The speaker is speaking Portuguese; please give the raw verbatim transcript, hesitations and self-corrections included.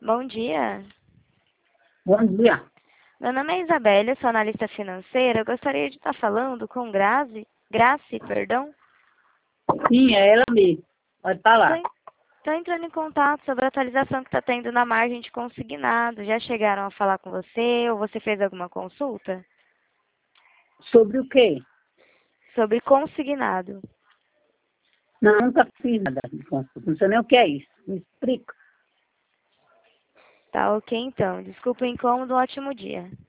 Bom dia. Bom dia. Meu nome é Isabelle, eu sou analista financeira. Eu gostaria de estar falando com Grazi, Grace, perdão. Sim, é ela mesmo. Pode falar. Estou entrando em contato sobre a atualização que está tendo na margem de consignado. Já chegaram a falar com você ou você fez alguma consulta? Sobre o quê? Sobre consignado. Não, nunca fiz nada de consulta. Não sei nem o que é isso. Me explica. Tá ok então. Desculpa o incômodo, um ótimo dia.